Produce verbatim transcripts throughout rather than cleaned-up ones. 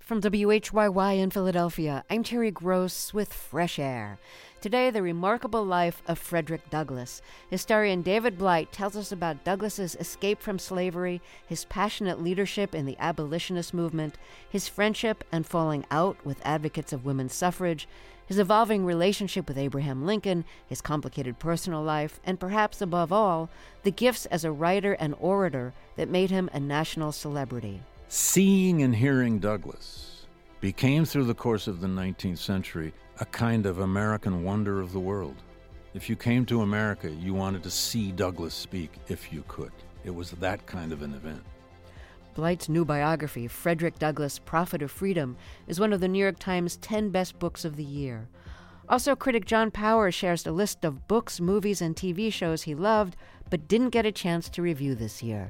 From W H Y Y in Philadelphia, I'm Terry Gross with Fresh Air. Today, the remarkable life of Frederick Douglass. Historian David Blight tells us about Douglass's escape from slavery, his passionate leadership in the abolitionist movement, his friendship and falling out with advocates of women's suffrage, his evolving relationship with Abraham Lincoln, his complicated personal life, and perhaps above all, the gifts as a writer and orator that made him a national celebrity. Seeing and hearing Douglass became, through the course of the nineteenth century, a kind of American wonder of the world. If you came to America, you wanted to see Douglass speak if you could. It was that kind of an event. Blight's new biography, Frederick Douglass, Prophet of Freedom, is one of the New York Times ten best books of the year. Also, critic John Powers shares a list of books, movies, and T V shows he loved but didn't get a chance to review this year.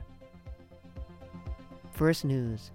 First News.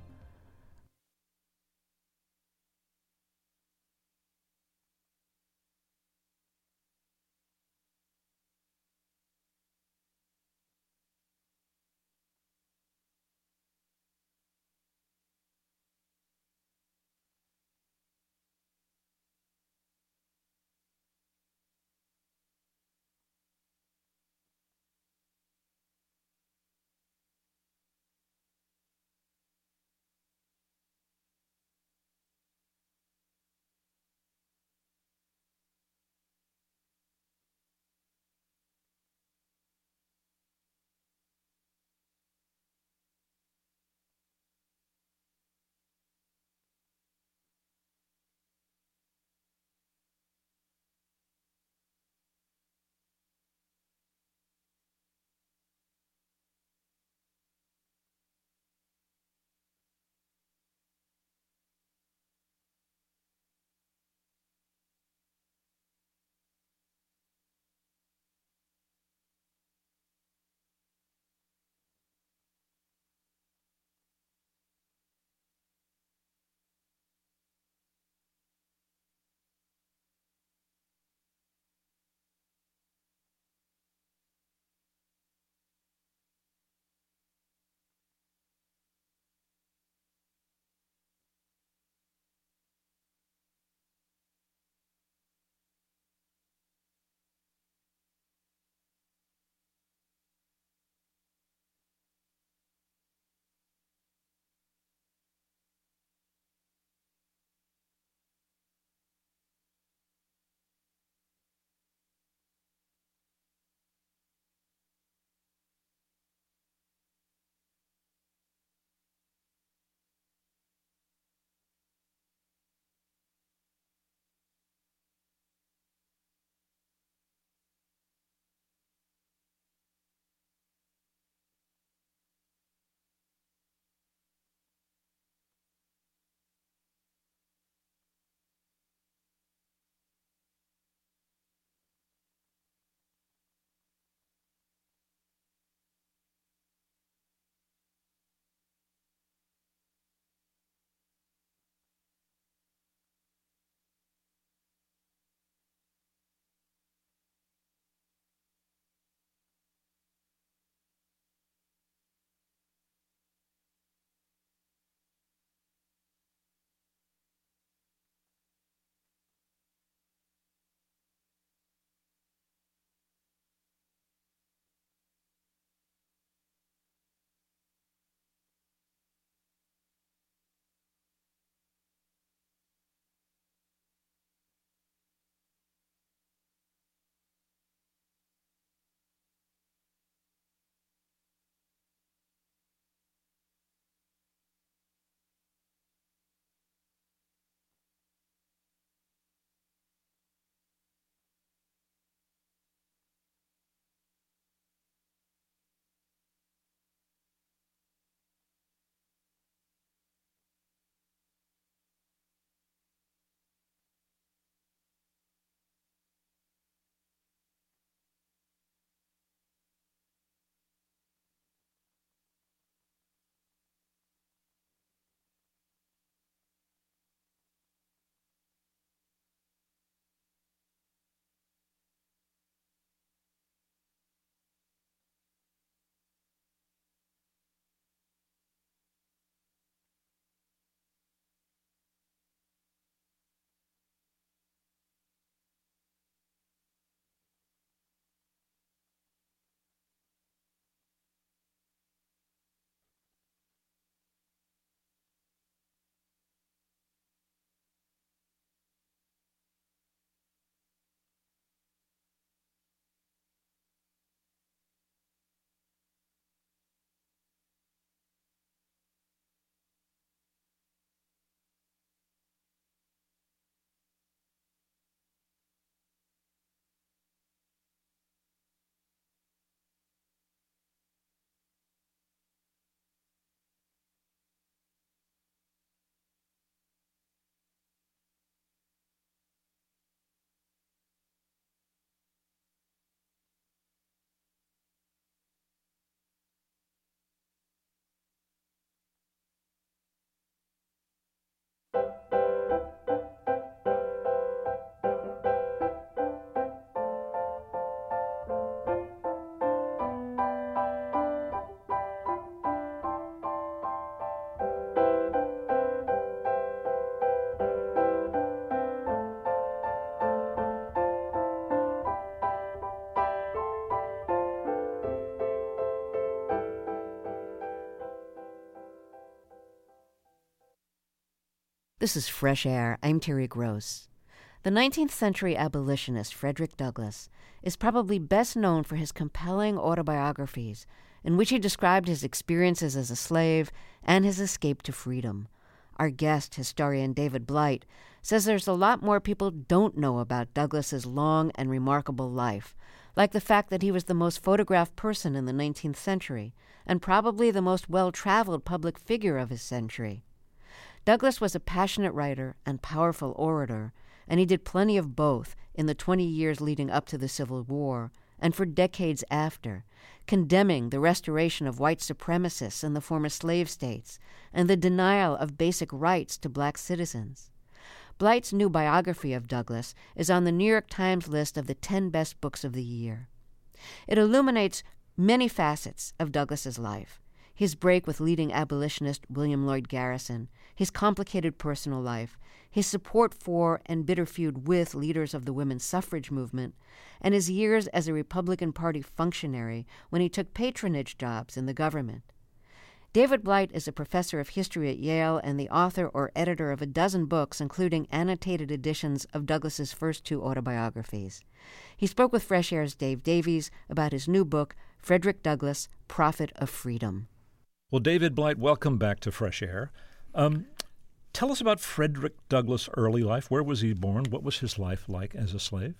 This is Fresh Air. I'm Terry Gross. The nineteenth century abolitionist Frederick Douglass is probably best known for his compelling autobiographies in which he described his experiences as a slave and his escape to freedom. Our guest, historian David Blight, says there's a lot more people don't know about Douglass's long and remarkable life, like the fact that he was the most photographed person in the nineteenth century and probably the most well-traveled public figure of his century. Douglass was a passionate writer and powerful orator, and he did plenty of both in the twenty years leading up to the Civil War and for decades after, condemning the restoration of white supremacists in the former slave states and the denial of basic rights to black citizens. Blight's new biography of Douglass is on the New York Times list of the ten best books of the year. It illuminates many facets of Douglass's life: his break with leading abolitionist William Lloyd Garrison, his complicated personal life, his support for and bitter feud with leaders of the women's suffrage movement, and his years as a Republican Party functionary when he took patronage jobs in the government. David Blight is a professor of history at Yale and the author or editor of a dozen books, including annotated editions of Douglass's first two autobiographies. He spoke with Fresh Air's Dave Davies about his new book, Frederick Douglass, Prophet of Freedom. Well, David Blight, welcome back to Fresh Air. Um, tell us about Frederick Douglass' early life. Where was he born? What was his life like as a slave?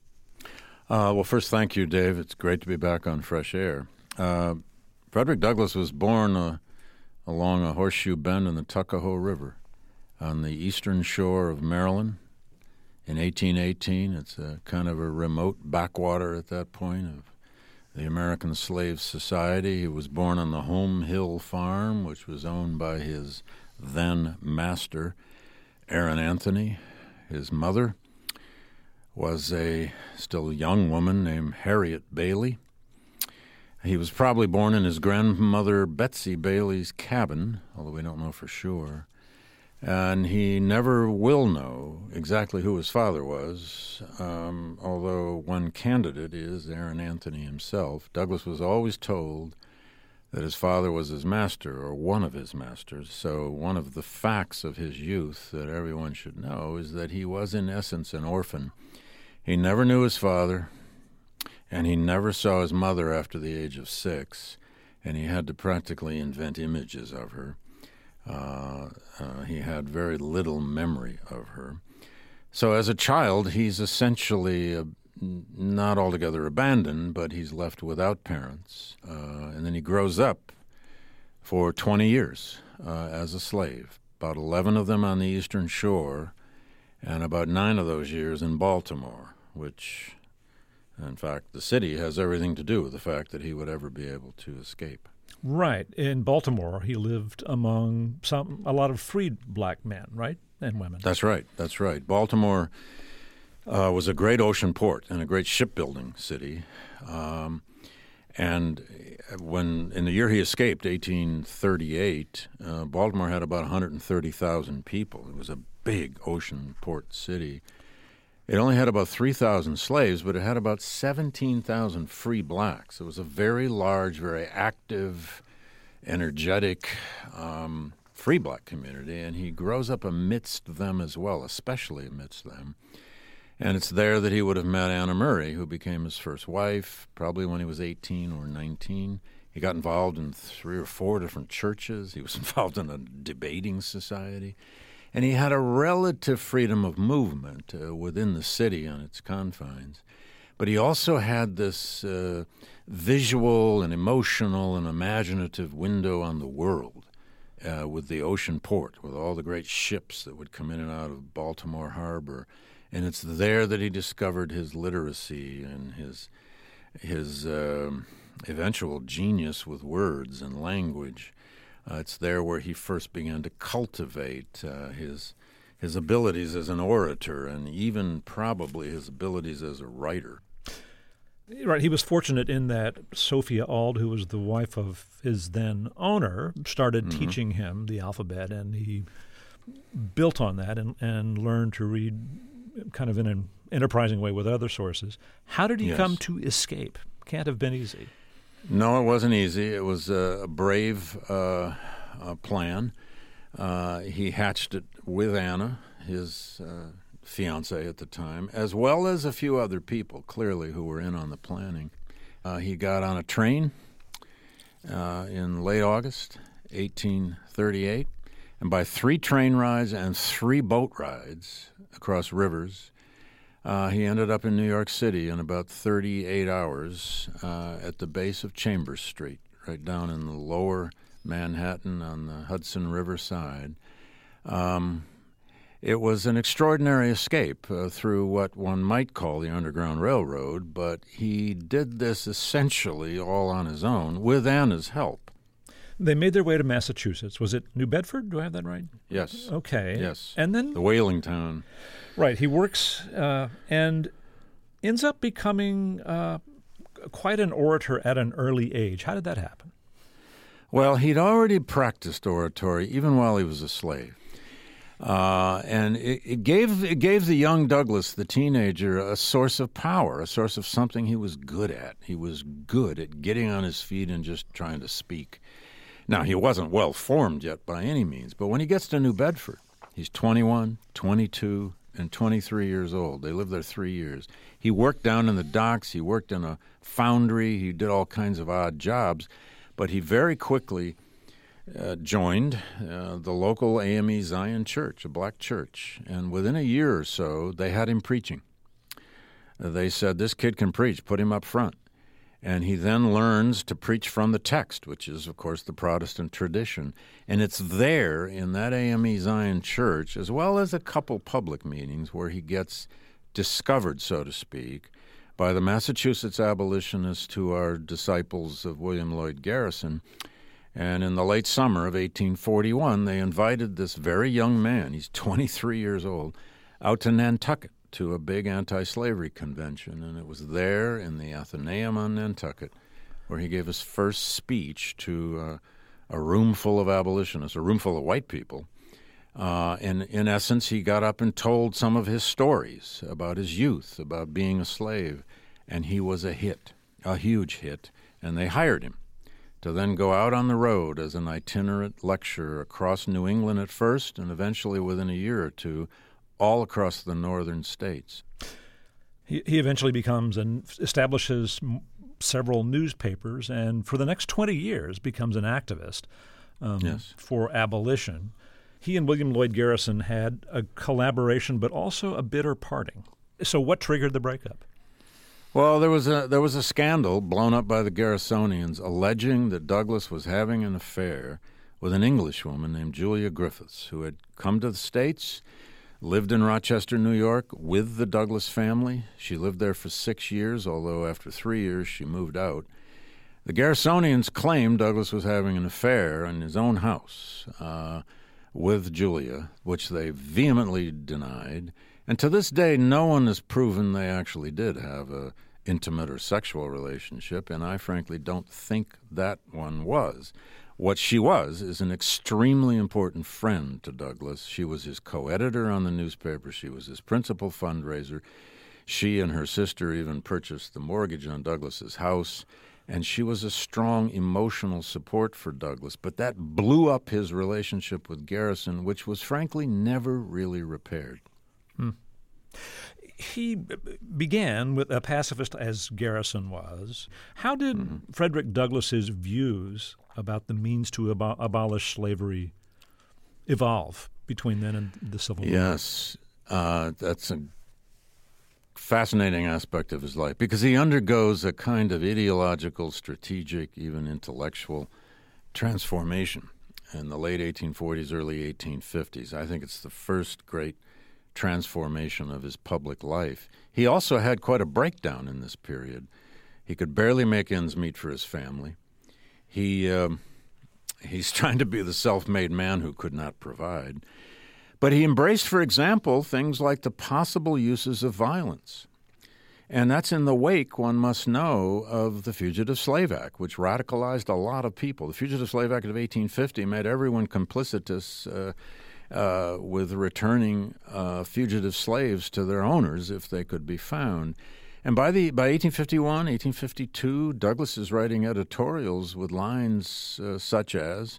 Uh, well, first, thank you, Dave. It's great to be back on Fresh Air. Uh, Frederick Douglass was born uh, along a horseshoe bend in the Tuckahoe River on the eastern shore of Maryland in eighteen eighteen. It's a kind of a remote backwater at that point of the American Slave Society. He was born on the Home Hill Farm, which was owned by his then master, Aaron Anthony. His mother was a still young woman named Harriet Bailey. He was probably born in his grandmother Betsy Bailey's cabin, although we don't know for sure. And he never will know exactly who his father was, um, although one candidate is Aaron Anthony himself. Douglass was always told that his father was his master, or one of his masters. So one of the facts of his youth that everyone should know is that he was, in essence, an orphan. He never knew his father, and he never saw his mother after the age of six, and he had to practically invent images of her. Uh, uh, he had very little memory of her. So as a child, he's essentially uh, not altogether abandoned, but he's left without parents. Uh, and then he grows up for twenty years uh, as a slave, about eleven of them on the Eastern Shore, and about nine of those years in Baltimore, which, in fact, the city has everything to do with the fact that he would ever be able to escape. Right. In Baltimore, he lived among some a lot of freed black men, right, and women. That's right. That's right. Baltimore uh, was a great ocean port and a great shipbuilding city. Um, and when in the year he escaped, eighteen thirty-eight, uh, Baltimore had about one hundred thirty thousand people. It was a big ocean port city. It only had about three thousand slaves, but it had about seventeen thousand free blacks. It was a very large, very active, energetic, um, free black community, and he grows up amidst them as well, especially amidst them. And it's there that he would have met Anna Murray, who became his first wife, probably when he was eighteen or nineteen. He got involved in three or four different churches. He was involved in a debating society. And he had a relative freedom of movement uh, within the city on its confines. But he also had this uh, visual and emotional and imaginative window on the world uh, with the ocean port, with all the great ships that would come in and out of Baltimore Harbor. And it's there that he discovered his literacy and his, his uh, eventual genius with words and language. Uh, it's there where he first began to cultivate uh, his his abilities as an orator and even probably his abilities as a writer. Right. He was fortunate in that Sophia Auld, who was the wife of his then owner, started mm-hmm. teaching him the alphabet, and he built on that and, and learned to read kind of in an enterprising way with other sources. How did he yes. come to escape? Can't have been easy. No, it wasn't easy. It was a brave uh, uh, plan. Uh, he hatched it with Anna, his uh, fiancée at the time, as well as a few other people, clearly, who were in on the planning. Uh, he got on a train uh, in late August eighteen thirty-eight, and by three train rides and three boat rides across rivers, uh, he ended up in New York City in about thirty-eight hours uh, at the base of Chambers Street, right down in the lower Manhattan on the Hudson River side. Um, it was an extraordinary escape uh, through what one might call the Underground Railroad, but he did this essentially all on his own with Anna's help. They made their way to Massachusetts. Was it New Bedford? Do I have that right? Yes. Okay. Yes. And then the whaling town. Right. He works uh, and ends up becoming uh, quite an orator at an early age. How did that happen? Well, he'd already practiced oratory even while he was a slave. Uh, and it, it gave it gave the young Douglas, the teenager, a source of power, a source of something he was good at. He was good at getting on his feet and just trying to speak. Now, he wasn't well-formed yet by any means, but when he gets to New Bedford, he's twenty-one, twenty-two, and twenty-three years old. They lived there three years. He worked down in the docks. He worked in a foundry. He did all kinds of odd jobs, but he very quickly uh, joined uh, the local A M E Zion Church, a black church, and within a year or so, they had him preaching. Uh, they said, this kid can preach, put him up front. And he then learns to preach from the text, which is, of course, the Protestant tradition. And it's there in that A M E Zion Church, as well as a couple public meetings, where he gets discovered, so to speak, by the Massachusetts abolitionists who are disciples of William Lloyd Garrison. And in the late summer of eighteen forty-one, they invited this very young man, he's twenty-three years old, out to Nantucket, to a big anti-slavery convention, and it was there in the Athenaeum on Nantucket where he gave his first speech to uh, a room full of abolitionists, a room full of white people. Uh, and in essence, he got up and told some of his stories about his youth, about being a slave, and he was a hit, a huge hit, and they hired him to then go out on the road as an itinerant lecturer across New England at first, and eventually within a year or two, all across the northern states. He, he eventually becomes and establishes m- several newspapers, and for the next twenty years becomes an activist um, yes. for abolition. He and William Lloyd Garrison had a collaboration, but also a bitter parting. So what triggered the breakup? Well, there was a there was a scandal blown up by the Garrisonians alleging that Douglas was having an affair with an Englishwoman named Julia Griffiths, who had come to the States, lived in Rochester, New York, with the Douglas family. She lived there for six years, although after three years she moved out. The Garrisonians claimed Douglas was having an affair in his own house uh, with Julia, which they vehemently denied. And to this day, no one has proven they actually did have a intimate or sexual relationship, and I frankly don't think that one was. What she was is an extremely important friend to Douglas. She was his co-editor on the newspaper. She was his principal fundraiser. She and her sister even purchased the mortgage on Douglas's house, and she was a strong emotional support for Douglas. But that blew up his relationship with Garrison, which was frankly never really repaired. Hmm. He b- began with a pacifist as Garrison was. How did mm-hmm. Frederick Douglass's views about the means to abo- abolish slavery evolve between then and the Civil War? Yes, uh, that's a fascinating aspect of his life because he undergoes a kind of ideological, strategic, even intellectual transformation in the late eighteen forties, early eighteen fifties. I think it's the first great transformation of his public life. He also had quite a breakdown in this period. He could barely make ends meet for his family. He um, he's trying to be the self-made man who could not provide. But he embraced, for example, things like the possible uses of violence. And that's in the wake, one must know, of the Fugitive Slave Act, which radicalized a lot of people. The Fugitive Slave Act of eighteen fifty made everyone complicitous uh, uh, with returning uh, fugitive slaves to their owners if they could be found. And by the by eighteen fifty-one, eighteen fifty-two, Douglas is writing editorials with lines uh, such as,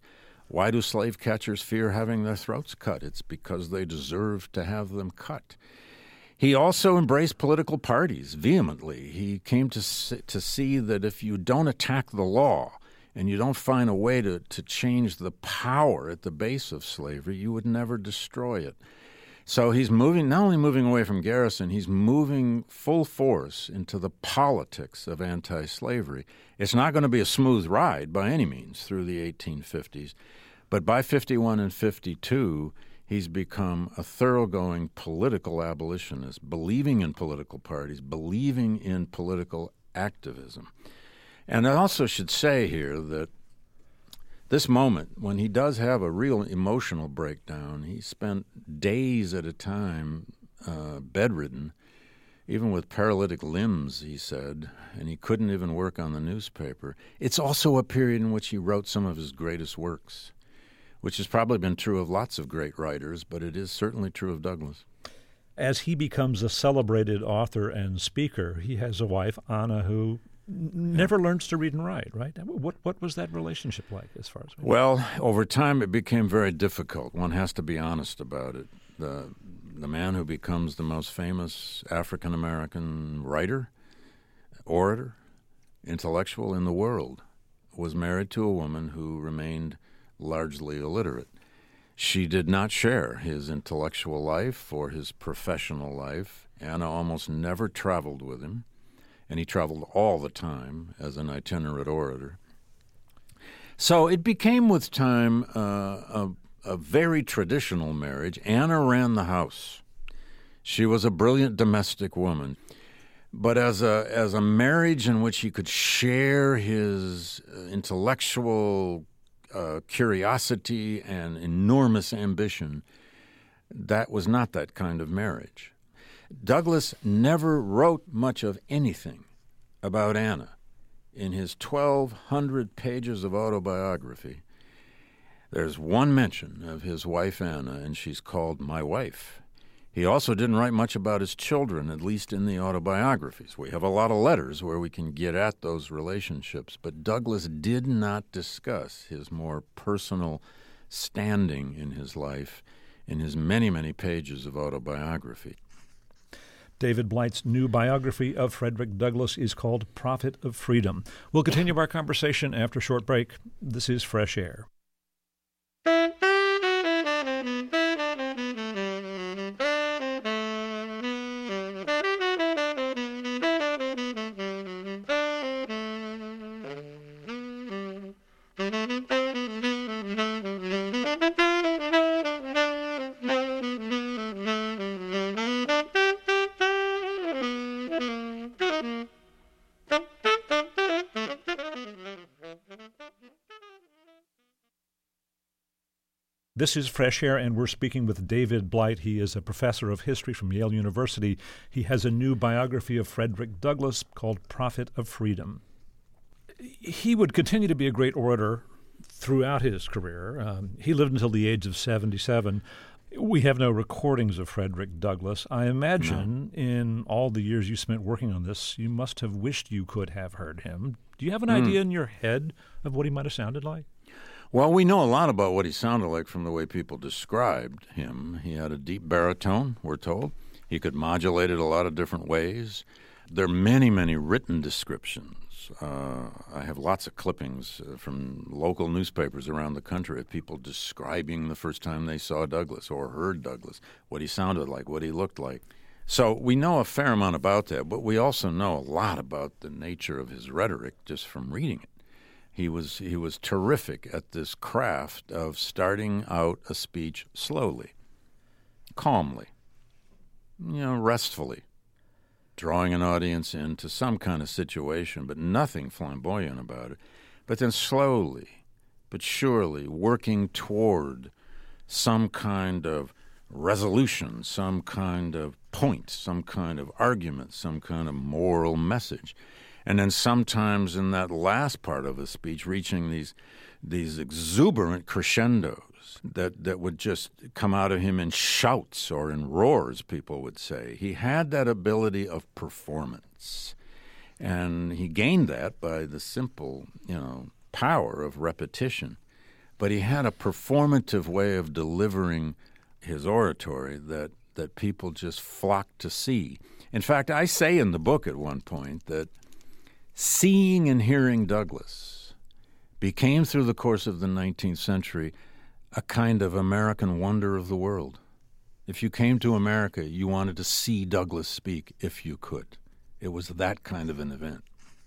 Why do slave catchers fear having their throats cut? It's because they deserve to have them cut. He also embraced political parties vehemently. He came to see, to see that if you don't attack the law and you don't find a way to, to change the power at the base of slavery, you would never destroy it. So he's moving, not only moving away from Garrison, he's moving full force into the politics of anti-slavery. It's not going to be a smooth ride by any means through the eighteen fifties, but by fifty-one and fifty-two, he's become a thoroughgoing political abolitionist, believing in political parties, believing in political activism. And I also should say here that this moment, when he does have a real emotional breakdown, he spent days at a time uh, bedridden, even with paralytic limbs, he said, and he couldn't even work on the newspaper. It's also a period in which he wrote some of his greatest works, which has probably been true of lots of great writers, but it is certainly true of Douglass. As he becomes a celebrated author and speaker, he has a wife, Anna, who never learns to read and write, right? What what was that relationship like as far as we know? Well, over time it became very difficult. One has to be honest about it. The the man who becomes the most famous African-American writer, orator, intellectual in the world was married to a woman who remained largely illiterate. She did not share his intellectual life or his professional life. Anna almost never traveled with him, and he traveled all the time as an itinerant orator. So it became with time uh, a, a very traditional marriage. Anna ran the house. She was a brilliant domestic woman. But as a as a marriage in which he could share his intellectual uh, curiosity and enormous ambition, that was not that kind of marriage. Douglass never wrote much of anything about Anna. In his twelve hundred pages of autobiography, there's one mention of his wife Anna, and she's called My Wife. He also didn't write much about his children, at least in the autobiographies. We have a lot of letters where we can get at those relationships, but Douglass did not discuss his more personal standing in his life in his many, many pages of autobiography. David Blight's new biography of Frederick Douglass is called Prophet of Freedom. We'll continue our conversation after a short break. This is Fresh Air. This is Fresh Air, and we're speaking with David Blight. He is a professor of history from Yale University. He has a new biography of Frederick Douglass called Prophet of Freedom. He would continue to be a great orator throughout his career. Um, he lived until the age of seventy-seven. We have no recordings of Frederick Douglass. I imagine no. in all the years you spent working on this, you must have wished you could have heard him. Do you have an mm. idea in your head of what he might have sounded like? Well, we know a lot about what he sounded like from the way people described him. He had a deep baritone, we're told. He could modulate it a lot of different ways. There are many, many written descriptions. Uh, I have lots of clippings uh, from local newspapers around the country of people describing the first time they saw Douglass or heard Douglass, what he sounded like, what he looked like. So we know a fair amount about that, but we also know a lot about the nature of his rhetoric just from reading it. He was he was terrific at this craft of starting out a speech slowly, calmly, you know, restfully, drawing an audience into some kind of situation, but nothing flamboyant about it, but then slowly but surely working toward some kind of resolution, some kind of point, some kind of argument, some kind of moral message. And then sometimes in that last part of a speech, reaching these these exuberant crescendos that, that would just come out of him in shouts or in roars, people would say. He had that ability of performance. And he gained that by the simple, you know, power of repetition. but he had a performative way of delivering his oratory that, that people just flocked to see. In fact, I say in the book at one point that seeing and hearing Douglas became, through the course of the nineteenth century, a kind of American wonder of the world. If you came to America, you wanted to see Douglas speak if you could. It was that kind of an event.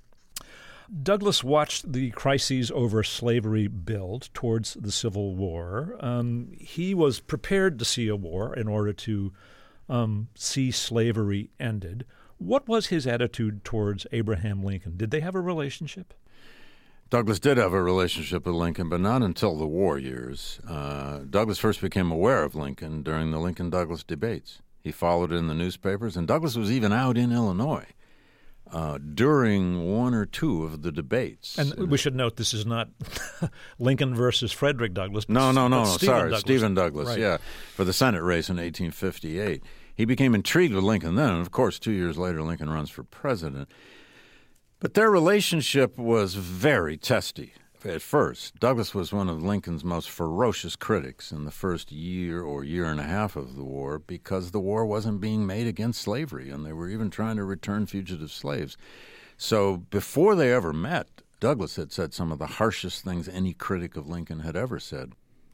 Douglas watched the crises over slavery build towards the Civil War. Um, he was prepared to see a war in order to um, see slavery ended. What was his attitude towards Abraham Lincoln? Did they have a relationship? Douglas did have a relationship with Lincoln, but not until the war years. Uh, Douglas first became aware of Lincoln during the Lincoln-Douglas debates. He followed it in the newspapers, and Douglas was even out in Illinois Uh, during one or two of the debates. And we should note this is not Lincoln versus Frederick Douglass. But no, no, no, no. Stephen Sorry, Douglas. Stephen Douglas, right. yeah, for the Senate race in eighteen fifty-eight. He became intrigued with Lincoln then, and of course, two years later, Lincoln runs for president. But their relationship was very testy at first. Douglas was one of Lincoln's most ferocious critics in the first year or year and a half of the war because the war wasn't being made against slavery, and they were even trying to return fugitive slaves. So before they ever met, Douglas had said some of the harshest things any critic of Lincoln had ever said.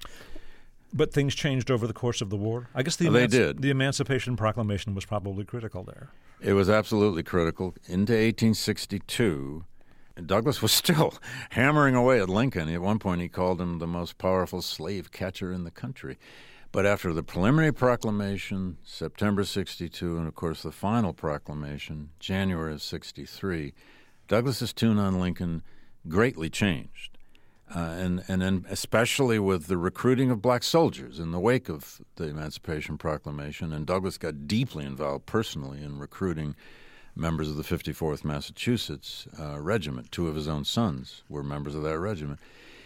But things changed over the course of the war? I guess the, They emanci- did. the Emancipation Proclamation was probably critical there. It was absolutely critical. Into eighteen sixty-two, Douglas was still hammering away at Lincoln. At one point, he called him the most powerful slave catcher in the country. But after the preliminary proclamation, September sixty-two, and of course the final proclamation, January of sixty-three, Douglas's tune on Lincoln greatly changed. Uh, and, and then especially with the recruiting of black soldiers in the wake of the Emancipation Proclamation. And Douglas got deeply involved personally in recruiting members of the fifty-fourth Massachusetts uh, Regiment. Two of his own sons were members of that regiment.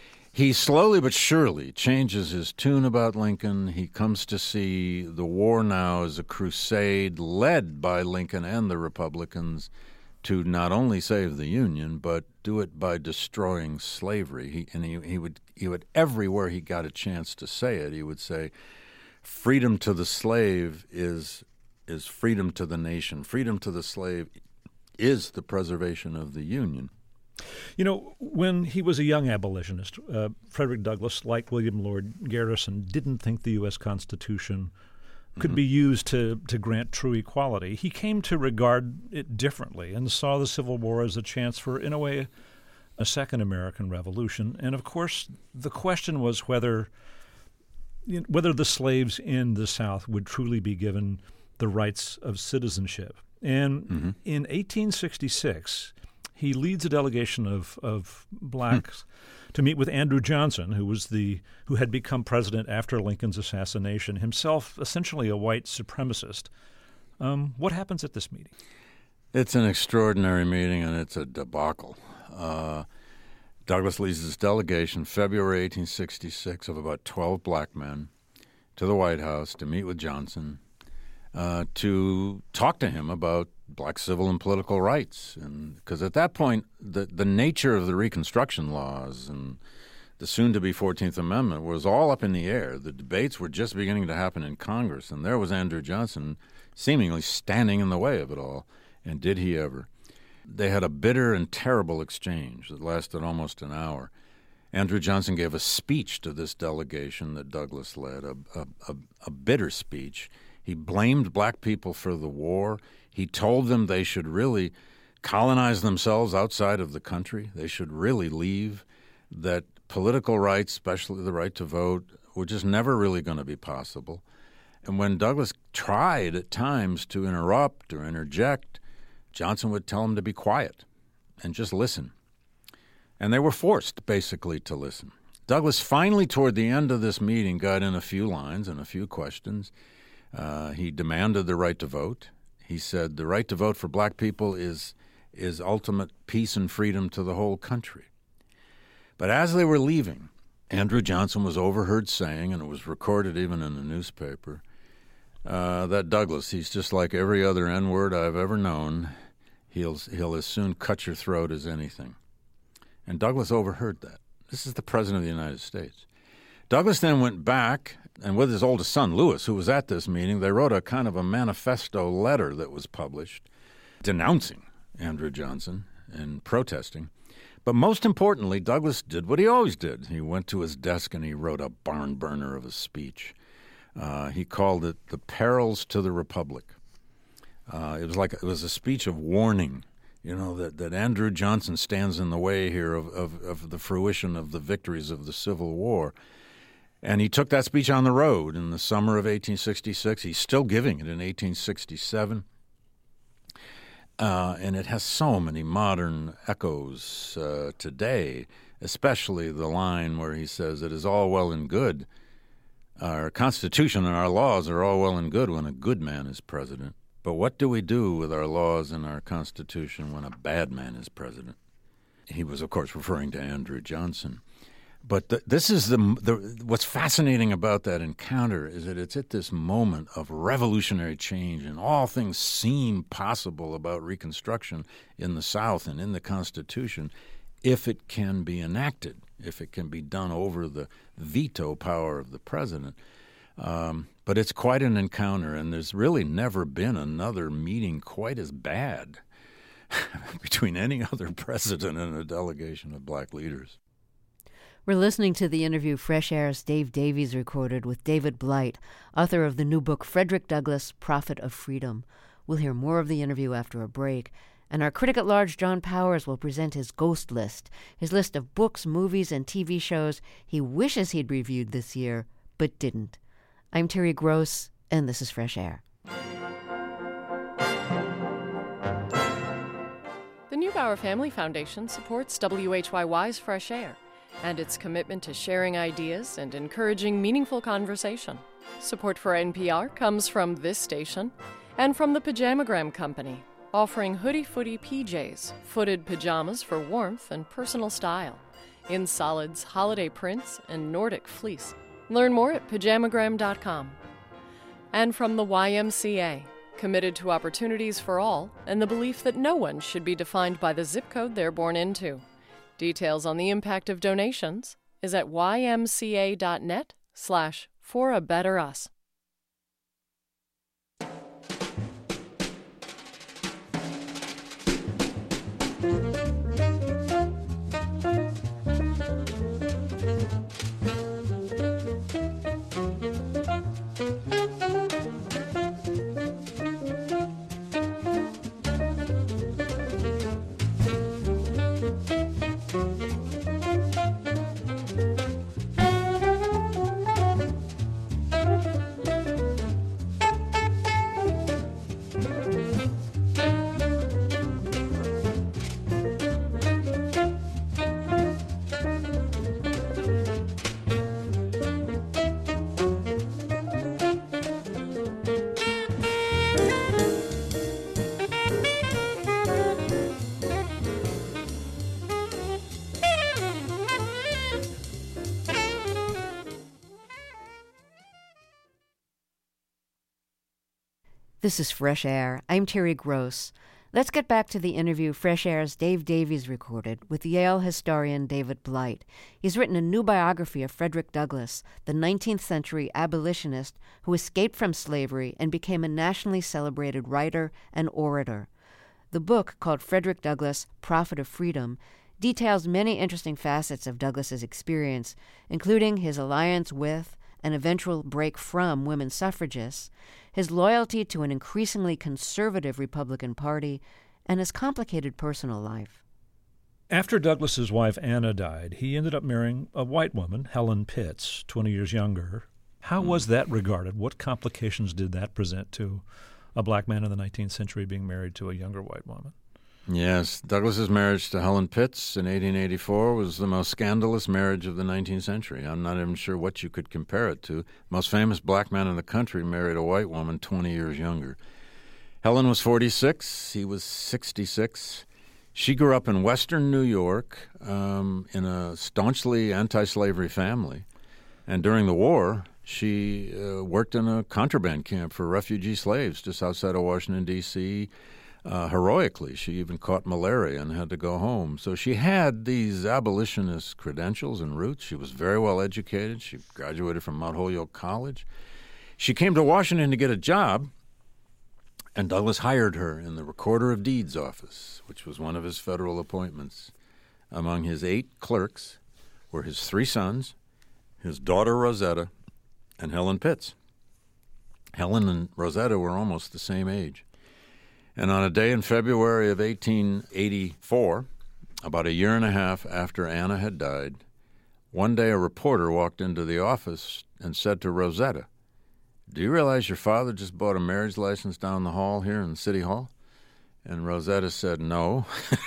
He slowly but surely changes his tune about Lincoln. He comes to see the war now as a crusade led by Lincoln and the Republicans to not only save the Union, but do it by destroying slavery. He, and he, he would he would everywhere he got a chance to say it, he would say, freedom to the slave is is freedom to the nation. Freedom to the slave is the preservation of the Union. You know, when he was a young abolitionist, uh, Frederick Douglass, like William Lloyd Garrison, didn't think the U S Constitution could mm-hmm. be used to, to grant true equality. He came to regard it differently and saw the Civil War as a chance for, in a way, a second American Revolution. And, of course, the question was whether you know, whether the slaves in the South would truly be given the rights of citizenship. And mm-hmm. in eighteen sixty-six, he leads a delegation of, of blacks hmm. to meet with Andrew Johnson, who was the who had become president after Lincoln's assassination, himself essentially a white supremacist. Um, what happens at this meeting? It's an extraordinary meeting, and it's a debacle. Uh, Douglas leads this delegation, February eighteen sixty-six, of about twelve black men to the White House to meet with Johnson, uh, to talk to him about black civil and political rights. And because at that point, the, the nature of the Reconstruction laws and the soon-to-be fourteenth Amendment was all up in the air. The debates were just beginning to happen in Congress, and there was Andrew Johnson seemingly standing in the way of it all. And did he ever? They had a bitter and terrible exchange that lasted almost an hour. Andrew Johnson gave a speech to this delegation that Douglas led, a, a, a, a bitter speech. He blamed black people for the war. He told them they should really colonize themselves outside of the country. They should really leave, that political rights, especially the right to vote, were just never really going to be possible. And when Douglas tried at times to interrupt or interject, Johnson would tell him to be quiet and just listen. And they were forced, basically, to listen. Douglas finally, toward the end of this meeting, got in a few lines and a few questions. Uh, he demanded the right to vote. He said the right to vote for black people is is ultimate peace and freedom to the whole country. But as they were leaving, Andrew Johnson was overheard saying, and it was recorded even in the newspaper, uh, that Douglas, he's just like every other N-word I've ever known. He'll he'll as soon cut your throat as anything. And Douglas overheard that. This is the President of the United States. Douglass then went back, and with his oldest son, Lewis, who was at this meeting, they wrote a kind of a manifesto letter that was published denouncing Andrew Johnson and protesting. But most importantly, Douglass did what he always did. He went to his desk and he wrote a barn burner of a speech. Uh, he called it "The Perils to the Republic." Uh, it was like it was a speech of warning, you know, that, that Andrew Johnson stands in the way here of, of, of the fruition of the victories of the Civil War. And he took that speech on the road in the summer of eighteen sixty-six. He's still giving it in eighteen sixty-seven. Uh, and it has so many modern echoes uh, today, especially the line where he says, "It is all well and good. Our Constitution and our laws are all well and good when a good man is president. But what do we do with our laws and our Constitution when a bad man is president?" He was, of course, referring to Andrew Johnson. But the, this is the, the what's fascinating about that encounter is that it's at this moment of revolutionary change, and all things seem possible about Reconstruction in the South and in the Constitution if it can be enacted, if it can be done over the veto power of the president. Um, but it's quite an encounter, and there's really never been another meeting quite as bad between any other president and a delegation of black leaders. We're listening to the interview Fresh Air's Dave Davies recorded with David Blight, author of the new book Frederick Douglass, Prophet of Freedom. We'll hear more of the interview after a break. And our critic at large, John Powers, will present his Ghost List, his list of books, movies, and T V shows he wishes he'd reviewed this year, but didn't. I'm Terry Gross, and this is Fresh Air. The Neubauer Family Foundation supports W H Y Y's Fresh Air and its commitment to sharing ideas and encouraging meaningful conversation. Support for N P R comes from this station and from the Pajamagram Company, offering hoodie-footy P Js, footed pajamas for warmth and personal style, in solids, holiday prints, and Nordic fleece. Learn more at pajamagram dot com. And from the Y M C A, committed to opportunities for all and the belief that no one should be defined by the zip code they're born into. Details on the impact of donations is at ymca.net slash for a better us. This is Fresh Air. I'm Terry Gross. Let's get back to the interview Fresh Air's Dave Davies recorded with Yale historian David Blight. He's written a new biography of Frederick Douglass, the nineteenth century abolitionist who escaped from slavery and became a nationally celebrated writer and orator. The book, called Frederick Douglass, Prophet of Freedom, details many interesting facets of Douglass's experience, including his alliance with and eventual break from women suffragists, his loyalty to an increasingly conservative Republican Party, and his complicated personal life. After Douglass's wife Anna died, he ended up marrying a white woman, Helen Pitts, twenty years younger. How was that regarded? What complications did that present to a black man in the nineteenth century being married to a younger white woman? Yes, Douglass's marriage to Helen Pitts in eighteen eighty-four was the most scandalous marriage of the nineteenth century. I'm not even sure what you could compare it to. The most famous black man in the country married a white woman twenty years younger. Helen was forty-six. He was sixty-six. She grew up in western New York um, in a staunchly anti-slavery family. And during the war, she uh, worked in a contraband camp for refugee slaves just outside of Washington, D C, uh, heroically. She even caught malaria and had to go home. So she had these abolitionist credentials and roots. She was very well educated. She graduated from Mount Holyoke College. She came to Washington to get a job, and Douglas hired her in the Recorder of Deeds office, which was one of his federal appointments. Among his eight clerks were his three sons, his daughter Rosetta, and Helen Pitts. Helen and Rosetta were almost the same age. And on a day in February of eighteen eighty-four, about a year and a half after Anna had died, one day a reporter walked into the office and said to Rosetta, "Do you realize your father just bought a marriage license down the hall here in City Hall?" And Rosetta said, "No."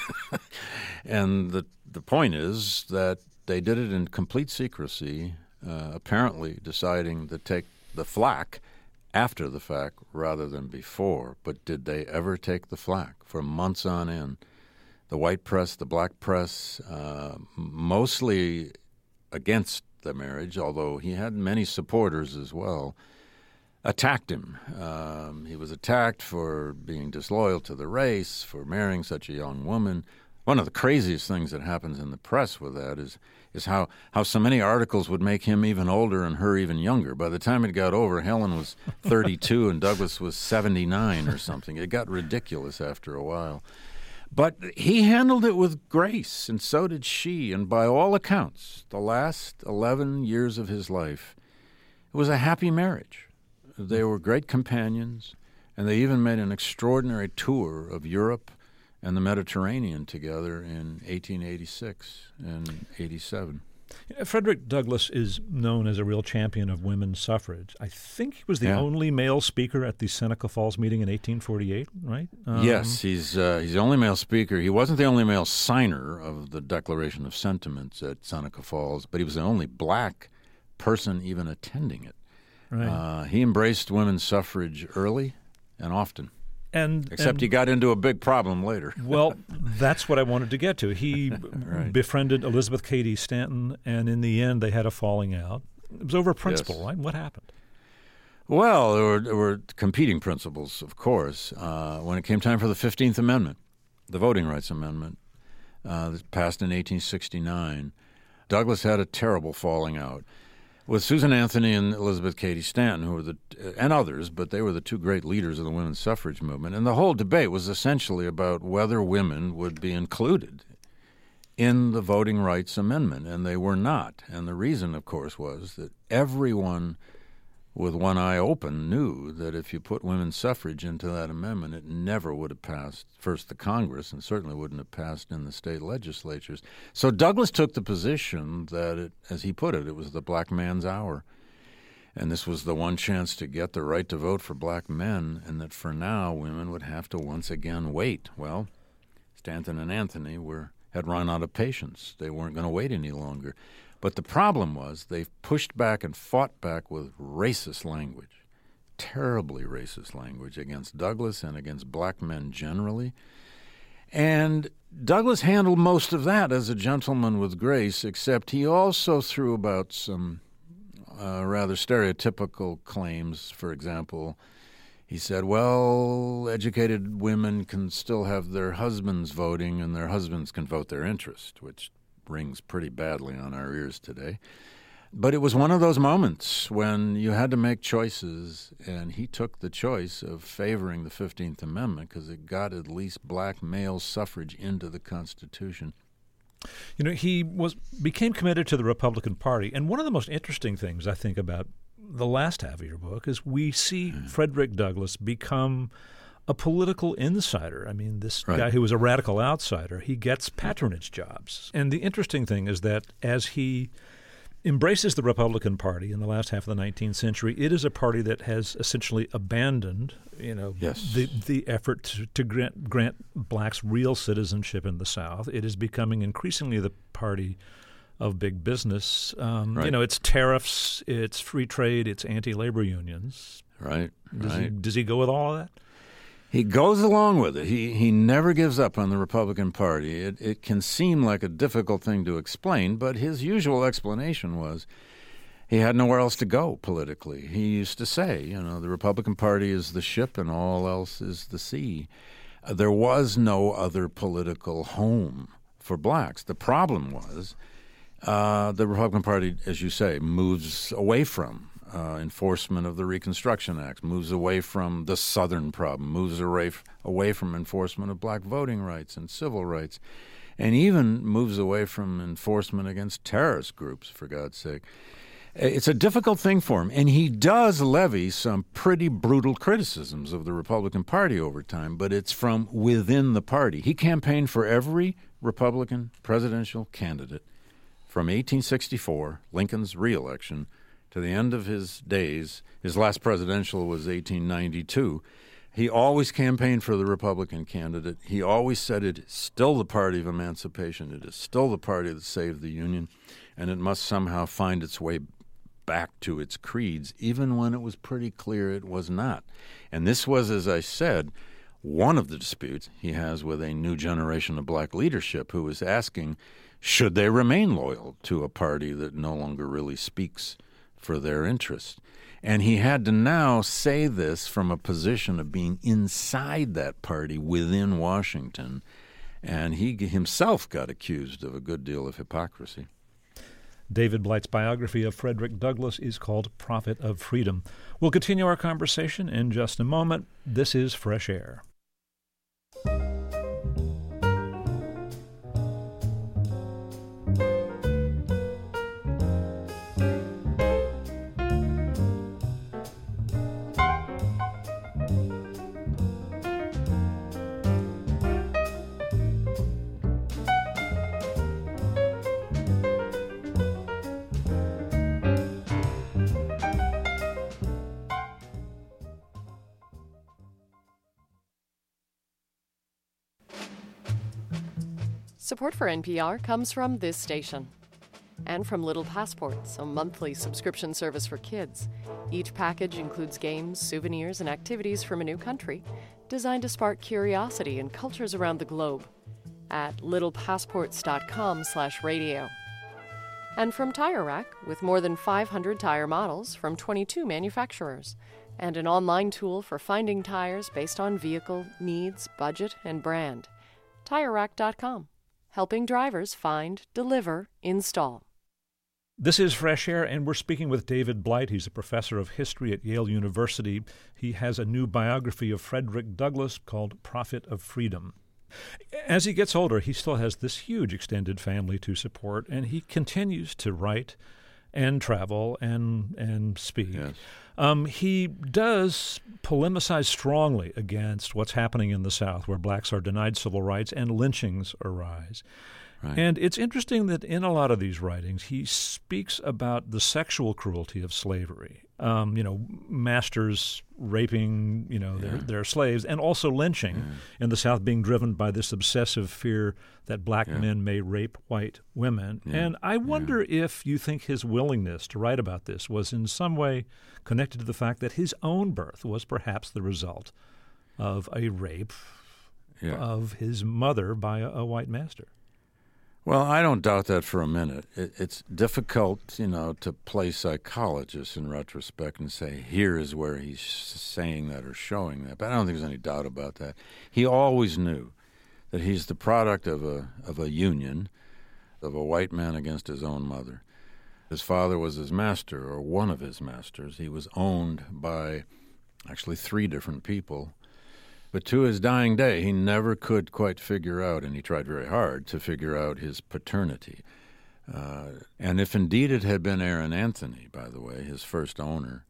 And the the point is that they did it in complete secrecy, uh, apparently deciding to take the flak after the fact rather than before. But did they ever take the flak? For months on end, the white press, the black press, uh, mostly against the marriage, although he had many supporters as well, attacked him. Um, he was attacked for being disloyal to the race, for marrying such a young woman. One of the craziest things that happens in the press with that is is how, how so many articles would make him even older and her even younger. By the time it got over, Helen was thirty-two and Douglas was seventy-nine or something. It got ridiculous after a while. But he handled it with grace, and so did she. And by all accounts, the last eleven years of his life, it was a happy marriage. They were great companions, and they even made an extraordinary tour of Europe and the Mediterranean together in eighteen eighty-six and eighty-seven. Frederick Douglass is known as a real champion of women's suffrage. I think he was the yeah. only male speaker at the Seneca Falls meeting in eighteen forty-eight, right? Um, yes, he's uh, he's the only male speaker. He wasn't the only male signer of the Declaration of Sentiments at Seneca Falls, but he was the only black person even attending it. Right. Uh, he embraced women's suffrage early and often. And, Except and, he got into a big problem later. Well, that's what I wanted to get to. He right. befriended Elizabeth Cady Stanton, and in the end they had a falling out. It was over principle, yes. right? What happened? Well, there were, there were competing principles, of course. Uh, when it came time for the fifteenth Amendment, the Voting Rights Amendment, uh, that passed in eighteen sixty-nine, Douglas had a terrible falling out with Susan Anthony and Elizabeth Cady Stanton, who were the and others, but they were the two great leaders of the women's suffrage movement. And the whole debate was essentially about whether women would be included in the Voting Rights Amendment, and they were not. And the reason, of course, was that everyone with one eye open knew that if you put women's suffrage into that amendment, it never would have passed first the Congress and certainly wouldn't have passed in the state legislatures. So Douglas took the position that, it, as he put it, it was the black man's hour. And this was the one chance to get the right to vote for black men, and that for now women would have to once again wait. Well, Stanton and Anthony were had run out of patience. They weren't going to wait any longer. But the problem was they pushed back and fought back with racist language, terribly racist language against Douglas and against black men generally. And Douglas handled most of that as a gentleman with grace, except he also threw about some uh, rather stereotypical claims. For example, he said, well, educated women can still have their husbands voting and their husbands can vote their interest, which rings pretty badly on our ears today. But it was one of those moments when you had to make choices, and he took the choice of favoring the fifteenth Amendment because it got at least black male suffrage into the Constitution. You know, he was became committed to the Republican Party, and one of the most interesting things I think about the last half of your book is we see mm. Frederick Douglass become a political insider. I mean, this right. guy who was a radical outsider, he gets patronage jobs. And the interesting thing is that as he embraces the Republican Party in the last half of the nineteenth century, it is a party that has essentially abandoned, you know, yes. the the effort to, to grant, grant blacks real citizenship in the South. It is becoming increasingly the party of big business. Um, right. You know, it's tariffs, it's free trade, it's anti-labor unions. Right, does right. He, does he go with all of that? He goes along with it. He he never gives up on the Republican Party. It it can seem like a difficult thing to explain, but his usual explanation was he had nowhere else to go politically. He used to say, you know, the Republican Party is the ship and all else is the sea. Uh, there was no other political home for blacks. The problem was uh, the Republican Party, as you say, moves away from uh, enforcement of the Reconstruction Act, moves away from the Southern problem, moves away, away from enforcement of black voting rights and civil rights, and even moves away from enforcement against terrorist groups, for God's sake. It's a difficult thing for him, and he does levy some pretty brutal criticisms of the Republican Party over time, but it's from within the party. He campaigned for every Republican presidential candidate from eighteen sixty-four, Lincoln's re-election, to the end of his days. His last presidential was eighteen ninety-two. He always campaigned for the Republican candidate. He always said it is still the party of emancipation. It is still the party that saved the Union, and it must somehow find its way back to its creeds, even when it was pretty clear it was not. And this was, as I said, one of the disputes he has with a new generation of black leadership who is asking, should they remain loyal to a party that no longer really speaks for their interests? And he had to now say this from a position of being inside that party within Washington, and he himself got accused of a good deal of hypocrisy. David Blight's biography of Frederick Douglass is called Prophet of Freedom. We'll continue our conversation in just a moment. This is Fresh Air. Support for N P R comes from this station and from Little Passports, a monthly subscription service for kids. Each package includes games, souvenirs, and activities from a new country designed to spark curiosity in cultures around the globe at littlepassports.com slash radio. And from Tire Rack, with more than five hundred tire models from twenty-two manufacturers, and an online tool for finding tires based on vehicle needs, budget, and brand. Tire Rack dot com. Helping drivers find, deliver, install. This is Fresh Air, and we're speaking with David Blight. He's a professor of history at Yale University. He has a new biography of Frederick Douglass called Prophet of Freedom. As he gets older, he still has this huge extended family to support, and he continues to write and travel and and speak. Yes. Um, he does polemicize strongly against what's happening in the South, where blacks are denied civil rights and lynchings arise. Right. And it's interesting that in a lot of these writings, he speaks about the sexual cruelty of slavery. Um, you know, masters raping, you know, their, Yeah. their slaves, and also lynching Yeah. in the South being driven by this obsessive fear that black Yeah. men may rape white women. Yeah. And I wonder if you think his willingness to write about this was in some way connected to the fact that his own birth was perhaps the result of a rape Yeah. of his mother by a, a white master. Well, I don't doubt that for a minute. It, it's difficult, you know, to play psychologist in retrospect and say, here is where he's saying that or showing that. But I don't think there's any doubt about that. He always knew that he's the product of a of a union, of a white man against his own mother. His father was his master, or one of his masters. He was owned by actually three different people. But to his dying day, he never could quite figure out, and he tried very hard to figure out his paternity. Uh, and if indeed it had been Aaron Anthony, by the way, his first owner,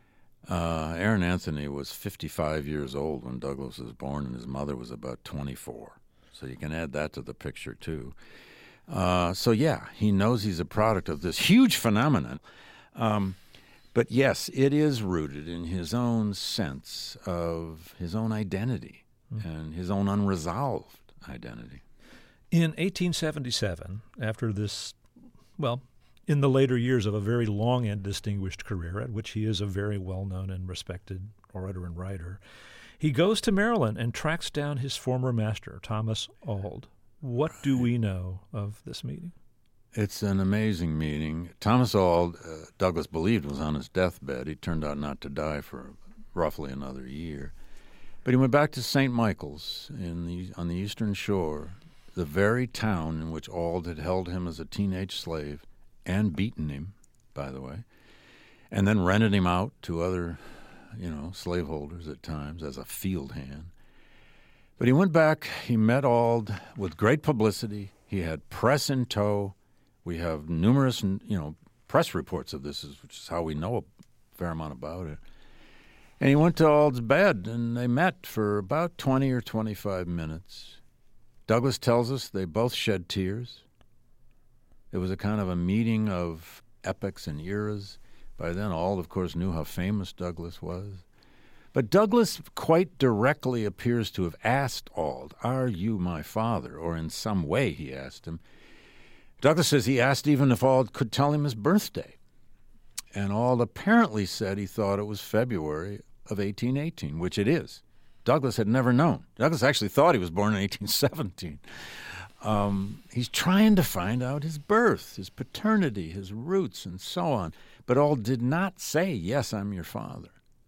uh, Aaron Anthony was fifty-five years old when Douglass was born, and his mother was about twenty-four. So you can add that to the picture, too. Uh, so, yeah, he knows he's a product of this huge phenomenon. Um, But yes, it is rooted in his own sense of his own identity mm. and his own unresolved identity. In eighteen seventy-seven, after this, well, in the later years of a very long and distinguished career, at which he is a very well-known and respected orator and writer, he goes to Maryland and tracks down his former master, Thomas Auld. What do we know of this meeting? It's an amazing meeting. Thomas Auld, uh, Douglass believed, was on his deathbed. He turned out not to die for roughly another year. But he went back to Saint Michael's in the, on the Eastern Shore, the very town in which Auld had held him as a teenage slave and beaten him, by the way, and then rented him out to other, you know, slaveholders at times as a field hand. But he went back, he met Auld with great publicity. He had press in tow. We have numerous, you know, press reports of this, which is how we know a fair amount about it. And he went to Auld's bed, and they met for about twenty or twenty-five minutes. Douglas tells us they both shed tears. It was a kind of a meeting of epochs and eras. By then, Auld, of course, knew how famous Douglas was. But Douglas quite directly appears to have asked Auld, "Are you my father?" Or in some way he asked him. Douglas says he asked even if Auld could tell him his birthday. And Auld apparently said he thought it was February of eighteen eighteen, which it is. Douglas had never known. Douglas actually thought he was born in eighteen seventeen. Um, he's trying to find out his birth, his paternity, his roots, and so on. But Auld did not say, "Yes, I'm your father."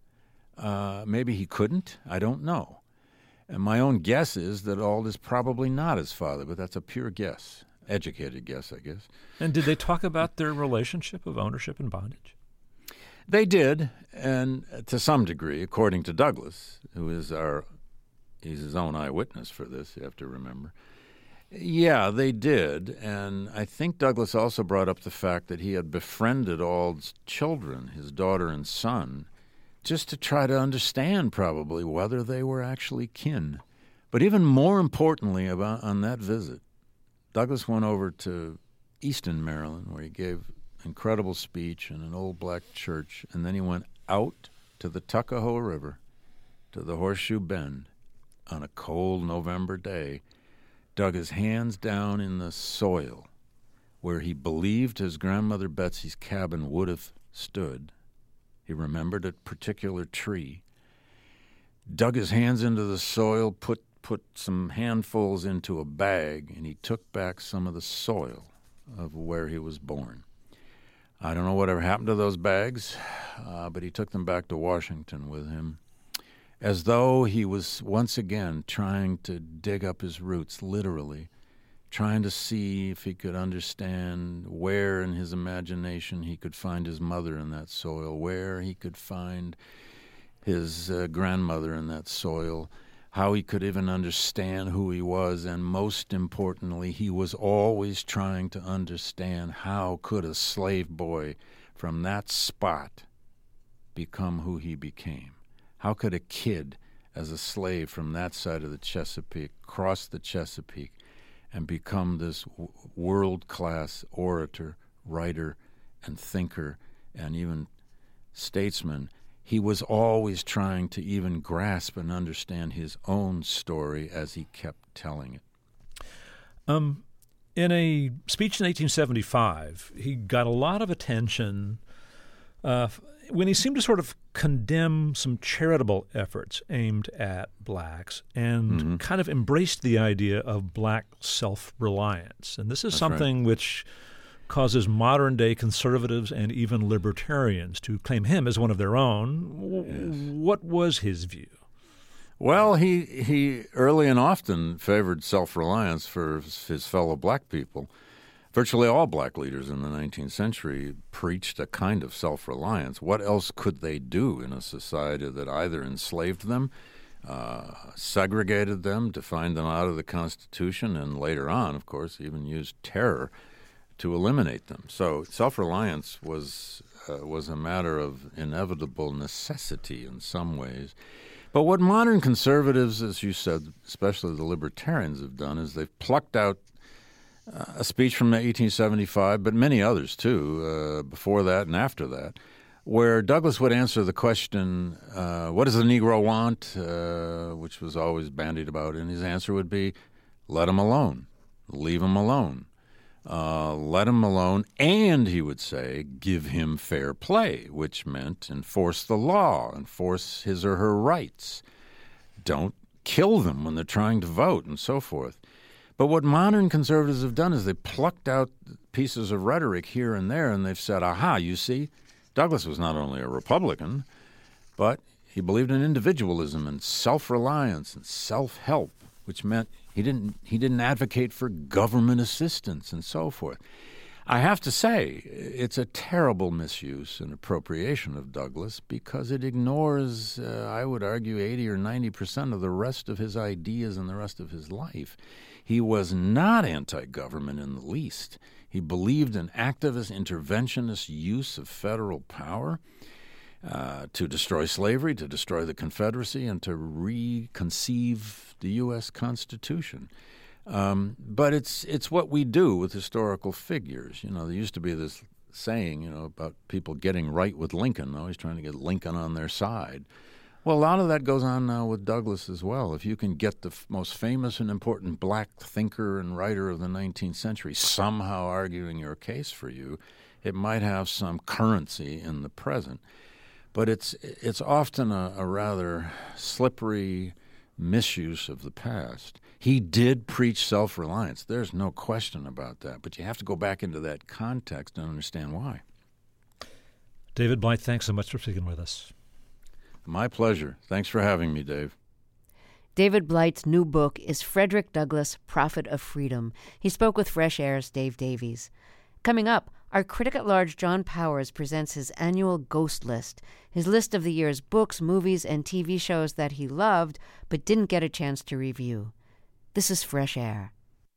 Uh, maybe he couldn't. I don't know. And my own guess is that Auld is probably not his father, but that's a pure guess. Educated guess, I guess. And did they talk about their relationship of ownership and bondage? They did, and to some degree, according to Douglas, who is our, he's his own eyewitness for this, you have to remember. Yeah, they did, and I think Douglas also brought up the fact that he had befriended Auld's children, his daughter and son, just to try to understand probably whether they were actually kin. But even more importantly about on that visit, Douglas went over to Easton, Maryland, where he gave an incredible speech in an old black church, and then he went out to the Tuckahoe River, to the Horseshoe Bend, on a cold November day, dug his hands down in the soil where he believed his grandmother Betsy's cabin would have stood. He remembered a particular tree, dug his hands into the soil, put put some handfuls into a bag, and he took back some of the soil of where he was born. I don't know whatever happened to those bags, uh, but he took them back to Washington with him, as though he was once again trying to dig up his roots, literally, trying to see if he could understand where in his imagination he could find his mother in that soil, where he could find his uh, grandmother in that soil, how he could even understand who he was, and most importantly, he was always trying to understand how could a slave boy from that spot become who he became. How could a kid as a slave from that side of the Chesapeake cross the Chesapeake and become this w- world-class orator, writer, and thinker, and even statesman? He was always trying to even grasp and understand his own story as he kept telling it. Um, in a speech in eighteen seventy-five, he got a lot of attention uh, when he seemed to sort of condemn some charitable efforts aimed at blacks and mm-hmm. kind of embraced the idea of black self-reliance. And this is That's something right. which causes modern-day conservatives and even libertarians to claim him as one of their own. Yes. What was his view? Well, he he early and often favored self-reliance for his fellow black people. Virtually all black leaders in the nineteenth century preached a kind of self-reliance. What else could they do in a society that either enslaved them, uh, segregated them, defined them out of the Constitution, and later on, of course, even used terror to eliminate them? So self-reliance was uh, was a matter of inevitable necessity in some ways. But what modern conservatives, as you said, especially the libertarians, have done is they've plucked out uh, a speech from eighteen seventy-five, but many others too, uh, before that and after that, where Douglas would answer the question, uh, what does the Negro want, uh, which was always bandied about, and his answer would be, let him alone, leave him alone. Uh, let him alone, and he would say, give him fair play, which meant enforce the law, enforce his or her rights. Don't kill them when they're trying to vote, and so forth. But what modern conservatives have done is they plucked out pieces of rhetoric here and there, and they've said, aha, you see, Douglas was not only a Republican, but He believed in individualism and self-reliance and self-help, which meant he didn't he didn't advocate for government assistance and so forth. I have to say, it's a terrible misuse and appropriation of Douglass because it ignores, uh, I would argue, eighty or ninety percent of the rest of his ideas and the rest of his life. He was not anti-government in the least. He believed in activist, interventionist use of federal power uh, to destroy slavery, to destroy the Confederacy, and to reconceive the U S Constitution. Um, but it's it's what we do with historical figures. You know, there used to be this saying, you know, about people getting right with Lincoln, always trying to get Lincoln on their side. Well, a lot of that goes on now with Douglass as well. If you can get the f- most famous and important black thinker and writer of the nineteenth century somehow arguing your case for you, it might have some currency in the present. But it's it's often a, a rather slippery misuse of the past. He did preach self-reliance. There's no question about that. But you have to go back into that context and understand why. David Blight, thanks so much for speaking with us. My pleasure. Thanks for having me, Dave. David Blight's new book is Frederick Douglass, Prophet of Freedom. He spoke with Fresh Air's Dave Davies. Coming up, our critic at large John Powers presents his annual Ghost List, his list of the year's books, movies, and T V shows that he loved but didn't get a chance to review. This is Fresh Air.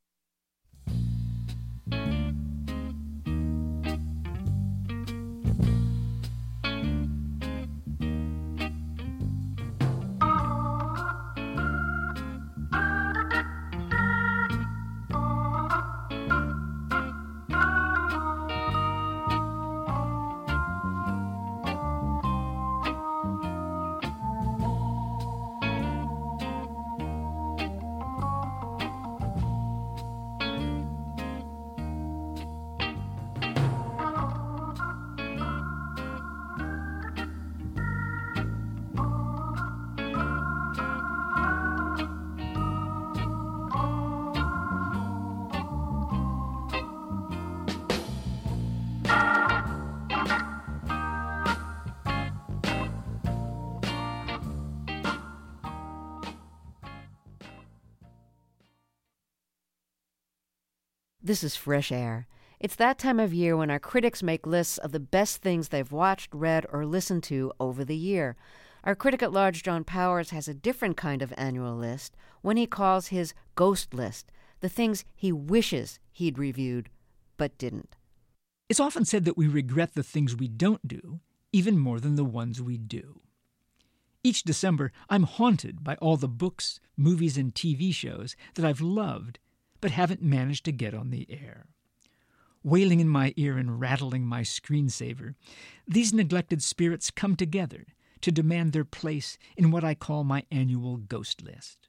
This is Fresh Air. It's that time of year when our critics make lists of the best things they've watched, read, or listened to over the year. Our critic at large, John Powers, has a different kind of annual list, one he calls his Ghost List, the things he wishes he'd reviewed but didn't. It's often said that we regret the things we don't do even more than the ones we do. Each December, I'm haunted by all the books, movies, and T V shows that I've loved but haven't managed to get on the air. Wailing in my ear and rattling my screensaver, these neglected spirits come together to demand their place in what I call my annual Ghost List.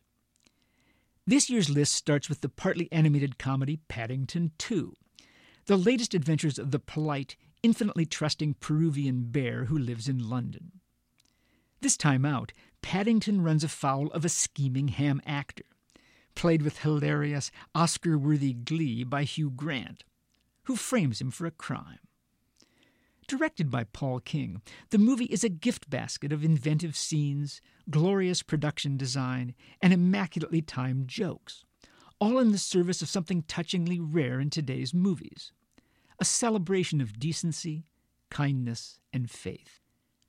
This year's list starts with the partly animated comedy Paddington two, the latest adventures of the polite, infinitely trusting Peruvian bear who lives in London. This time out, Paddington runs afoul of a scheming ham actor, played with hilarious, Oscar-worthy glee by Hugh Grant, who frames him for a crime. Directed by Paul King, the movie is a gift basket of inventive scenes, glorious production design, and immaculately timed jokes, all in the service of something touchingly rare in today's movies, a celebration of decency, kindness, and faith.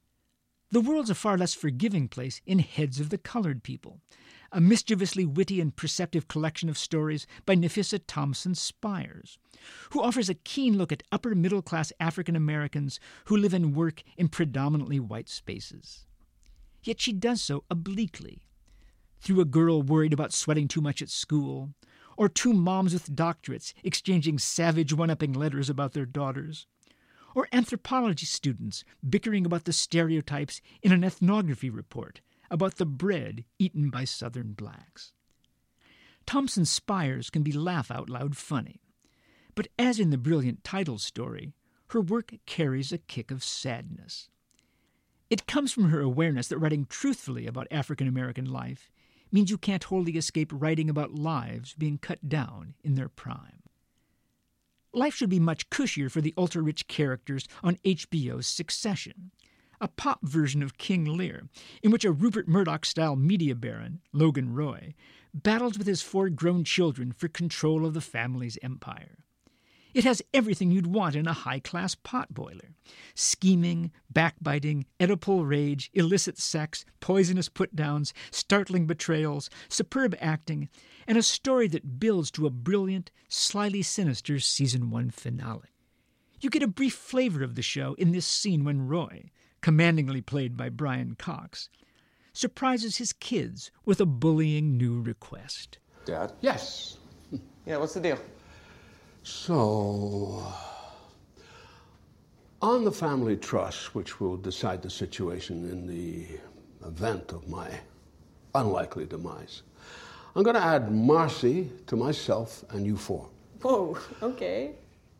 The world's a far less forgiving place in Heads of the Colored People, a mischievously witty and perceptive collection of stories by Nafissa Thompson Spires, who offers a keen look at upper-middle-class African Americans who live and work in predominantly white spaces. Yet she does so obliquely, through a girl worried about sweating too much at school, or two moms with doctorates exchanging savage one-upping letters about their daughters, or anthropology students bickering about the stereotypes in an ethnography report about the bread eaten by Southern blacks. Thompson Spires can be laugh-out-loud funny, but as in the brilliant title story, her work carries a kick of sadness. It comes from her awareness that writing truthfully about African American life means you can't wholly escape writing about lives being cut down in their prime. Life should be much cushier for the ultra-rich characters on H B O's Succession, a pop version of King Lear, in which a Rupert Murdoch-style media baron, Logan Roy, battles with his four grown children for control of the family's empire. It has everything you'd want in a high-class potboiler: scheming, backbiting, Oedipal rage, illicit sex, poisonous put-downs, startling betrayals, superb acting, and a story that builds to a brilliant, slyly sinister season one finale. You get a brief flavor of the show in this scene when Roy, commandingly played by Brian Cox, surprises his kids with a bullying new request. Dad? Yes. Yeah, what's the deal? So, on the family trust, which will decide the situation in the event of my unlikely demise, I'm going to add Marcy to myself and you four. Whoa, okay.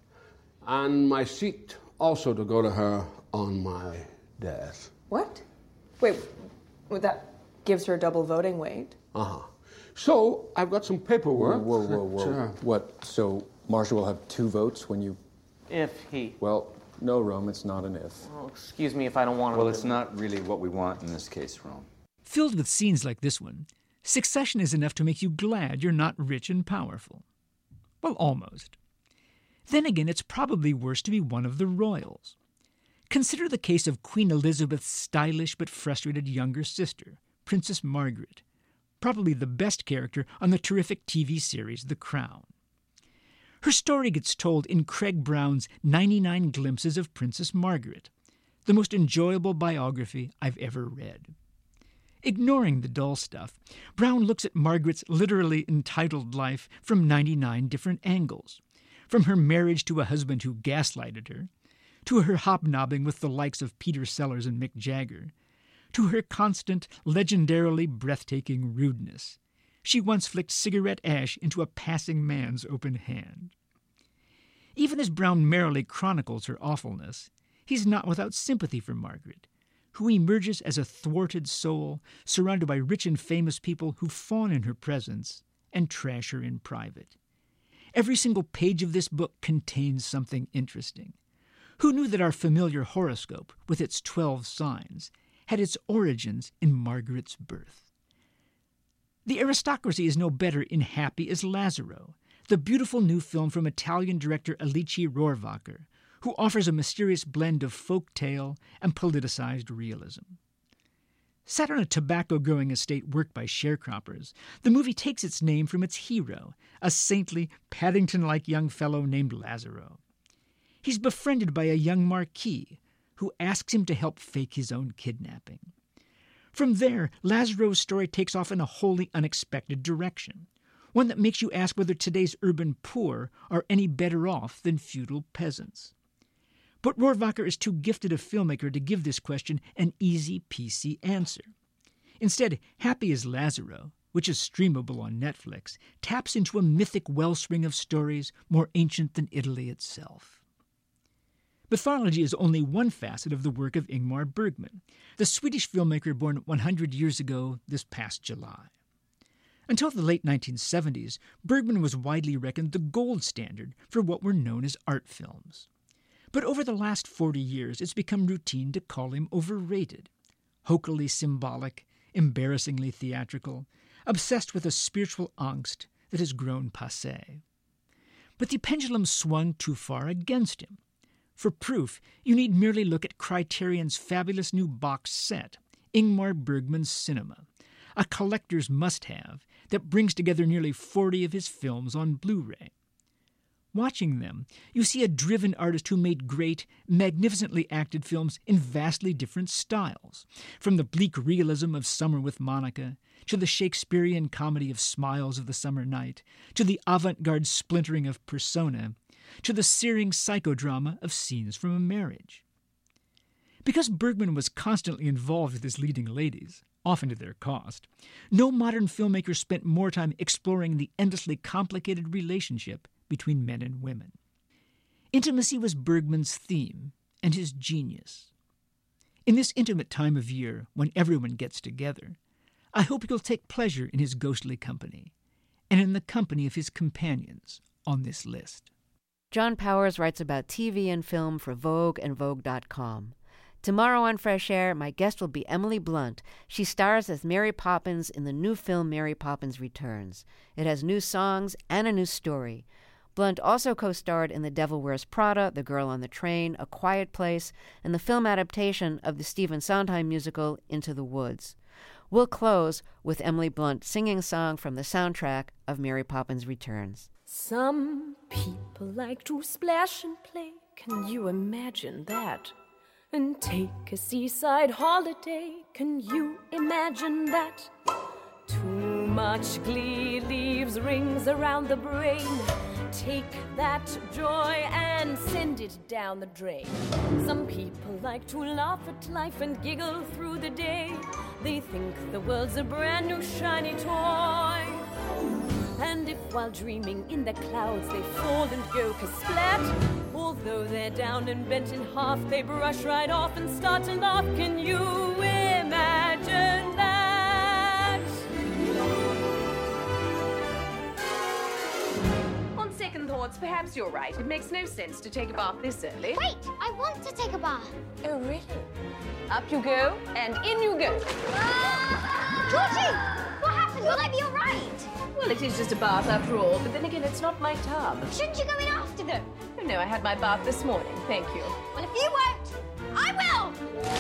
And my seat also to go to her on my death. What? Wait, well, that gives her double voting weight. Uh-huh. So, I've got some paperwork. Whoa, whoa, whoa. that, uh, What, so Marcia will have two votes when you... If he... Well, no, Rome, it's not an if. Oh, excuse me if I don't want to... Well, it's not really what we want in this case, Rome. Filled with scenes like this one, Succession is enough to make you glad you're not rich and powerful. Well, almost. Then again, it's probably worse to be one of the royals. Consider the case of Queen Elizabeth's stylish but frustrated younger sister, Princess Margaret, probably the best character on the terrific T V series The Crown. Her story gets told in Craig Brown's ninety-nine Glimpses of Princess Margaret, the most enjoyable biography I've ever read. Ignoring the dull stuff, Brown looks at Margaret's literally entitled life from ninety-nine different angles, from her marriage to a husband who gaslighted her, to her hobnobbing with the likes of Peter Sellers and Mick Jagger, to her constant, legendarily breathtaking rudeness. She once flicked cigarette ash into a passing man's open hand. Even as Brown merrily chronicles her awfulness, he's not without sympathy for Margaret, who emerges as a thwarted soul surrounded by rich and famous people who fawn in her presence and trash her in private. Every single page of this book contains something interesting. Who knew that our familiar horoscope, with its twelve signs, had its origins in Margaret's birth? The aristocracy is no better in Happy as Lazzaro, the beautiful new film from Italian director Alice Rohrwacher, who offers a mysterious blend of folk tale and politicized realism. Set on a tobacco-growing estate worked by sharecroppers, the movie takes its name from its hero, a saintly, Paddington-like young fellow named Lazzaro. He's befriended by a young marquis who asks him to help fake his own kidnapping. From there, Lazzaro's story takes off in a wholly unexpected direction, one that makes you ask whether today's urban poor are any better off than feudal peasants. But Rohrwacher is too gifted a filmmaker to give this question an easy-peasy answer. Instead, Happy as Lazzaro, which is streamable on Netflix, taps into a mythic wellspring of stories more ancient than Italy itself. Mythology is only one facet of the work of Ingmar Bergman, the Swedish filmmaker born one hundred years ago this past July. Until the late nineteen seventies, Bergman was widely reckoned the gold standard for what were known as art films. But over the last forty years, it's become routine to call him overrated, hokily symbolic, embarrassingly theatrical, obsessed with a spiritual angst that has grown passé. But the pendulum swung too far against him. For proof, you need merely look at Criterion's fabulous new box set, Ingmar Bergman's Cinema, a collector's must-have that brings together nearly forty of his films on Blu-ray. Watching them, you see a driven artist who made great, magnificently acted films in vastly different styles, from the bleak realism of Summer with Monica, to the Shakespearean comedy of Smiles of the Summer Night, to the avant-garde splintering of Persona, to the searing psychodrama of Scenes from a Marriage. Because Bergman was constantly involved with his leading ladies, often to their cost, no modern filmmaker spent more time exploring the endlessly complicated relationship between men and women. Intimacy was Bergman's theme and his genius. In this intimate time of year, when everyone gets together, I hope you'll take pleasure in his ghostly company, and in the company of his companions on this list. John Powers writes about T V and film for Vogue and Vogue dot com. Tomorrow on Fresh Air, my guest will be Emily Blunt. She stars as Mary Poppins in the new film Mary Poppins Returns. It has new songs and a new story. Blunt also co-starred in The Devil Wears Prada, The Girl on the Train, A Quiet Place, and the film adaptation of the Stephen Sondheim musical Into the Woods. We'll close with Emily Blunt singing a song from the soundtrack of Mary Poppins Returns. Some people like to splash and play. Can you imagine that? And take a seaside holiday. Can you imagine that? Too much glee leaves rings around the brain. Take that joy and send it down the drain. Some people like to laugh at life and giggle through the day. They think the world's a brand new shiny toy. And if while dreaming in the clouds they fall and go kasplat, although they're down and bent in half, they brush right off and start to laugh. Can you imagine that? On second thoughts, perhaps you're right. It makes no sense to take a bath this early. Wait, I want to take a bath. Oh, really? Up you go, and in you go. Ah! Georgie! What happened? Will I be all right? Well, it is just a bath after all, but then again, it's not my tub. Shouldn't you go in after them? Oh, no, I had my bath this morning. Thank you. Well, if you won't, I will!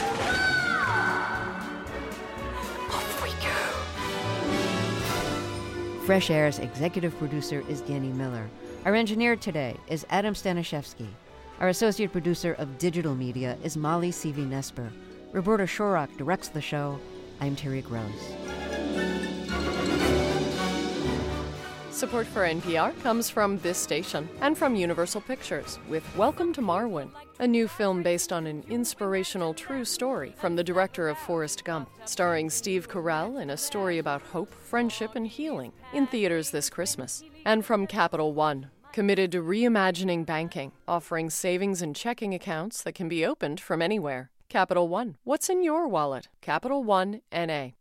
Ah! Off we go. Fresh Air's executive producer is Danny Miller. Our engineer today is Adam Stanishevsky. Our associate producer of digital media is Molly Seavey-Nesper. Roberta Shorrock directs the show. I'm Terry Gross. Support for N P R comes from this station and from Universal Pictures with Welcome to Marwen, a new film based on an inspirational true story from the director of Forrest Gump, starring Steve Carell in a story about hope, friendship, and healing, in theaters this Christmas. And from Capital One, committed to reimagining banking, offering savings and checking accounts that can be opened from anywhere. Capital One, what's in your wallet? Capital One N A